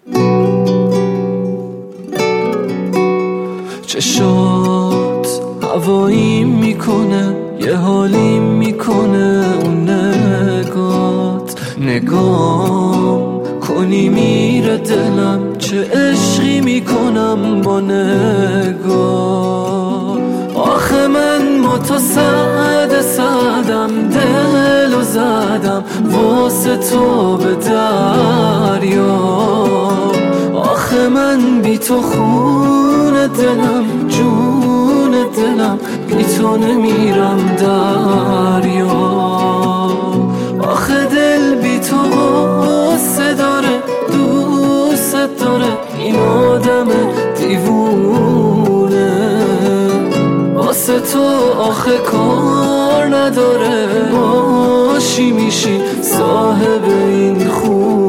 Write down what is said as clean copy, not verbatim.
چشات هوایی میکنه، یه حالی میکنه اون نگام کنی میره دلم، چه عشقی میکنم با نگاه. آخه من با تو سعدم، دلو زدم واسه تو به دریا. آخه من بی تو خون دلم، جون دلم، بی تو نمیرم دریا. آخه دل بی تو غصه داره، دوست داره این آدم دیوونه. واسه تو آخه کار نداره، باشی میشی صاحب این خونه.